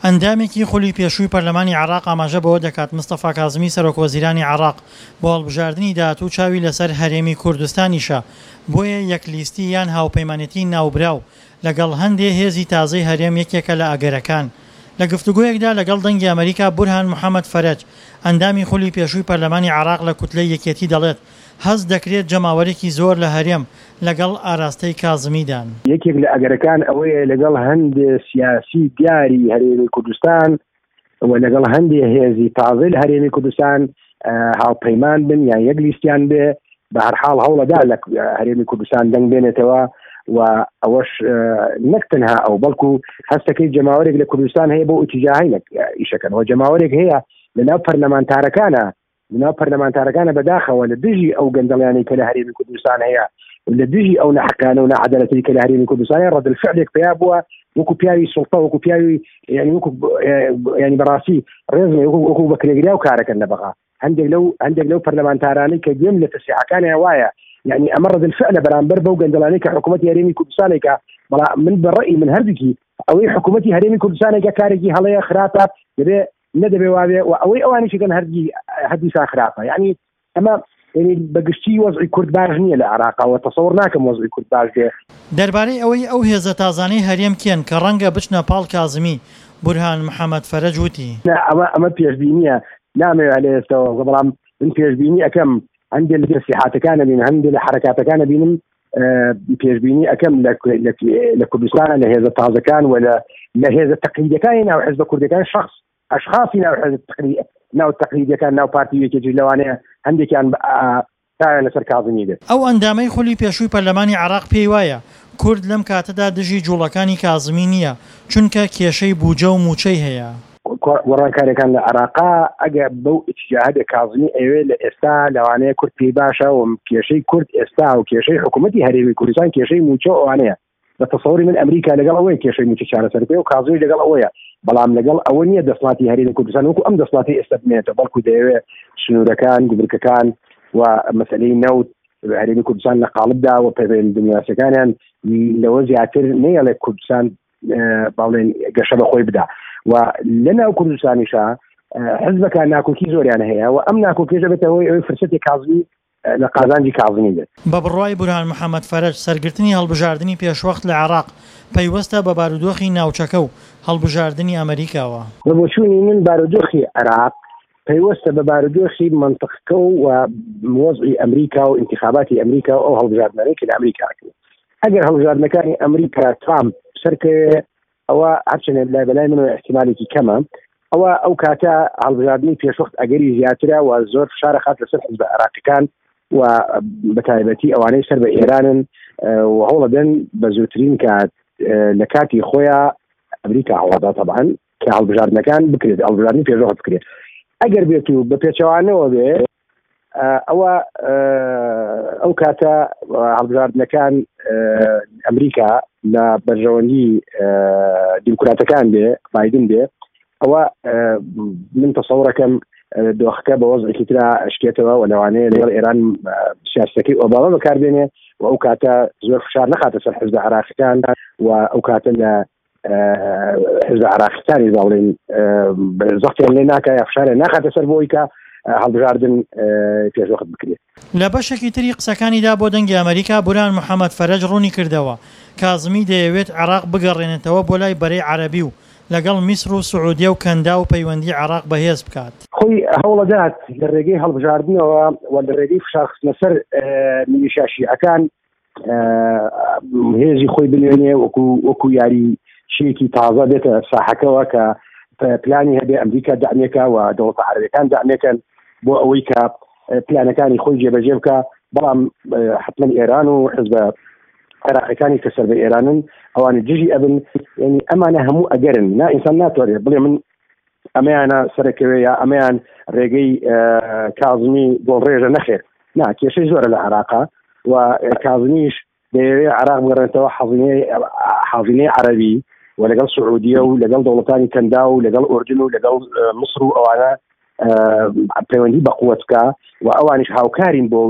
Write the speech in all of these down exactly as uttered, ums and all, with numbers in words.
ئەندامێکی خولی پێشووی پەرلەمانی عێراق ئاماژە بەوە دەکات مستەفا کاظمی سەرۆکوەزیرانی عێراق بۆ هەڵبژاردننی داهاتوو چاوی لەسەر هەرێمی کوردستانیشە، بۆیە یەکلیستی یان هاوپەیمانێتی ناوبراو لەگەڵ هەندێک هێزی تازەی هەرێم یەکێکە لە ئەگەرەکان. لە گفتوگۆیەکدا لەگەڵ دەنگی ئەمریکا بورهان محەممەد فەرەج ئەندامی خولی پێشووی پەرلەمانی عێراق لە کوتلەی یەکێتی دەڵێت هەست دەکرێت جەماوەرێکی زۆر لە هەرێم لەگەڵ ئاراستەی کازمیدان. یەکێک لە ئەگەرەکان ئەوەیە لەگەڵ هەندێ سیاسی دیاری هەرێمی کوردستان و لەگەڵ هەندێ هێزی تازەی لە هەرێمی کوردستان هاوپەیمان بن یان یەک لیستیان بێ، بە هەر حاڵ هەوڵەدا لە هەرێمی کوردستان دەنگ بێنێتەوە و ئەوەش نەک تەنها ئەو بەڵکو هەستەکەی جەماوەرێک لە کوردستان هەیە بۆ ئیتیجاهی ئیشەکەنەوە. جەماوەرێک هەیە لەناو پەرلەمانتارەکانە لەناو پەرلەمانتارەکانە بەداخەوە لە دژی ئەو گەندەڵیانەی کە لە هەرێمی کوردستان هەیە، لە دژی ئەو نەحقانە و نەعەدالەتی کە لە هەرێمی کوردستان ڕەدەلفعلێک پێیا بووە وەکو پیاوی سوڵتە، وەکو پیاوی ینی وەکو ینی بەڕاستی ڕێزمێ وەکو بەکرێگریا و کارەکەن لەبەغا هەندێک لەو هەندێک لەو پەرلەمانتارانەی کە گوێم لە تەسیحەکانیان وایە، یعنی ئەمە ڕەدەلفعلە بەرامبەر بەو گەندەڵانەی کە حکوومەتی هەرێمی کوردستانێکە. بەڵام من بەڕێی من هەردووکی ئەوەی حکوومەتی هەرێمی کوردستانێکە کارێکی هەڵەیە خراپە دەبێ نەدەبێ وابێ و ئەوەی ئەوانیشەکەن هەردی هەردیسان خراپە. یعنی ئەمە ینی بەگشتی وەزعی کورد باش نییە لە عێراقەوە، تەسەوڕ ناکەم وەزعی کورد باش بێ. دەربارەی ئەوەی ئەو هێزە تازانەی هەرێم کێن کە ڕەنگە بچنە پاڵ کازمی، بورهان محەممەد فەرەج وتی ئەمە ئەمە پێشبینیە نامەوێت لە ئێستاەوە، بەڵام من پێشبینی ئەەکەم هەندێک لە تەسیحاتەکانە بین، هەندێک لە حرەکاتەکانە بینم پێشبینی ئەەکەم لە کوردستانە لە هێزە تازەکان و لە هێزە تەقلیدەکانی ناو حیزبە کوردەکان شخص ئەشخاصی ناو حیزب ناو تەقلیدەکان ناو پارتی یەکێکی لەوانەیە هەندێکیان تایە لەسەر کازمی بێت. ئەو ئەندامەی خولی پێشووی پەرلەمانی عێراق پێی وایە کورد لەم کاتەدا دژی جوڵەکانی کازمی نییە، چونکە کێشەی بوجە و موچەی هەیە. وەڕانکاریەکان لە عێراقا ئەگەر بەو ئیتیجاهە کازمی ئەوێ لە ئێستا لەوانەیە کورد پێی باشە و کێشەی کورد ئێستا و کێشەی حکوومەتی هەرێمی کوردستان کێشەی موچە ئەوانەیە. بە تەسەوری من ئەمریکا لەگەڵ ئەوەیە کێشەی موچە چارەسەر بێ و کازمی لەگەڵ ئەوەیە، بەڵام لەگەڵ ئەوە نییە دەسڵاتی هەرێمی کوردستان وەکو ئەم دەسڵاتی ئێستا بنێتە، بەڵکو دەیەوێت سنوورەکان گوبرکەکان و مەسەلەی نەوت هەرێمی کوردستان لە قاڵبدا و پەیوەندیدنیاسەکانیان لەوە زیاتر نەیە لە کوردستان باڵێن گەشە بە خۆی بدا. و لەناو کوردستانیشە حزبەکان ناکۆکی زۆریان هەیە و ئەم ناکۆکیێژە بێتە هۆی ئەوەی فرسەتی کازمی لە قازانجی کازمی بێت. بە بڕوای بورهان محەممەد فەرەج سەرگرتنی هەڵبژاردننی پێشوەخت لە عێراق پەیوەستە بە بارودۆخی ناوچەکە و هەڵبژاردننی ئەمریکاوە. بە بۆچوونی من بارودۆخی عێراق پەیوەستە بە بارودۆخی منتەقەکە و وەزعی ئەمریکا و انتخاباتی ئەمریکا و ئەو هەڵبژاردنەکە لە ئەمریکا کرد. ئەگەر هەڵبژاردنەکانی ئەمریکا ترامپ سەرکەوێ ئەوە هەرچەنێ لای بەلای منەوە احتیمالێکی کەمە، ئەوە ئەو کاتە هەڵبژاردننی پێشوەخت ئەگەری زیاترە و زۆر فشارە خات لەسەر حیزبە عێراقیەکان و بەتایبەتی ئەوانەی سەر بە ئێرانن و هەوڵەدەن بە زووترین کات لە کاتی خۆیان ئەمریکا هەوڵەدا تەبعاً کە هەڵبژاردنەکان بکرێت، هەڵبژاردننی پێشوەخت بکرێت. ئەگەر بێت و بە پێچەوانەوە بێ ئەوە ئەو کاتە هەڵبژاردنەکان ئەمریکا لە بەرژەوەندی دیموکراتەکان بێ بایدن بێ، ئەوە من تەسەوڕەکەم دۆخەکە بە وەزعێکی ترا ئەشکێتەوە و لەوانەیە لەگەڵ ئێران سیاسەتەکەی ئۆباما بەکاربێنێ و ئەو کاتە زۆر فشار نەخاتە سەر حیزبە عێراقیەکان و ئەو کاتە لە حیزبە عێراقیەکانی باڵێن زەختیان لێ ناکە یا فشارێ ناخاتە سەر بۆی کە هەڵبژاردن پێشوەخت بکرێت. لە بەشێکی تری قسەکانیدا بۆ دەنگی ئەمریکا بورهان محەممەد فەرەج ڕوونی کردەوە کازمی دەیەوێت عێراق بگەڕێنێتەوە بۆ لای بەرەی عەرەبی و لەگەڵ میسر و سعودیە و کەندا و پەیوەندی عێراق بەهێز بکات. خۆی هەوڵەدات لە ڕێگەی هەڵبژاردنەوە و لە ڕێگەی فشارخستنە سەر میلیشیا شیعەکان هێزی خۆی بنوێنێ وەکو وەکو یاری شێکی تازە بێتە ساحەکەەوە کە پلانی هەبێ ئەمریکا دامێکە و دەوڵەتە عەرەبیەکان دامێکن بۆ ئەوەی کە پلانەکانی خۆی جێبەجێ بکە، بەڵام حتمەن ئێران و حیزبە عێراقیەکانی کە سەر بە ئێرانن ئەوانە جژی ئەبن، یعنی ئەمانە هەموو ئەگەرن نا ئینسان ناتوانێت بڵێ من ئەمەیانە سەرەکەوێ یا ئەمەیان ڕێگەی کازمی دۆڵ ڕێژە نەخێر، نا کێشەی زۆرە لە عێراقا و کازمیش دەیەوێت عێراق بگەڕێتەوە حەزینەی عەرەبی و لەگەڵ سعودیە و لەگەڵ دەوڵەتانی کەندا و لەگەڵ ئوردن و لەگەڵ مصر و ئەوانە پەیوەندی بە قووەت بکە و ئەوانیش هاوکارین بۆ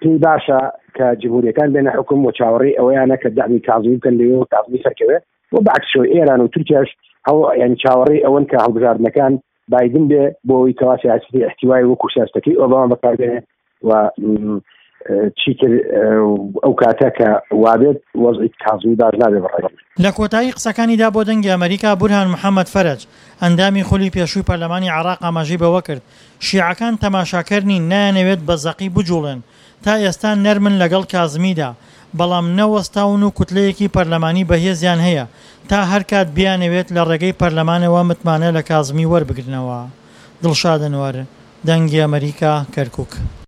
پێی باشە کە جمهوریەکان بێنە حکوم و چاوەڕێی ئەوەیانە کە دەعمی کازمی بکەن لێ و کازمی سەرکەوێت و بەعکسەوە ئێران و تورکیاش هەو یعنی چاوەڕێی ئەوەن کە هەڵبژاردنەکان بایدن بێ بۆ ئەوەی کەوا سیاسی احتیوای وەکو سیاستەکەی ئۆباما بەکاربێنێ و چیتر ئەو کاتە کە وابێت وەزعی کازمی باش نابێ بەڕێوە. لە کۆتایی قسەکانیدا بۆ دەنگی ئەمریکا بورهان محەممەد فەرەج ئەندامی خولی پێشووی پەرلەمانی عێراق ئاماژەی بەوە کرد شیعەکان تەماشاکەر نین نایانەوێت بە زەقی بجوڵێن تا ئێستا نەرمن لەگەڵ کازمیدا بەڵام نەوەستاون و کوتلەیەکی پەرلەمانی بەهێزیان هەیە تا هەر کات بیانەوێت لە ڕێگەی پەرلەمانەوە متمانە لە کازمی وەربگرنەوە. دڵشاد ئەنوەر، دەنگی ئەمریکا، کەرکووک.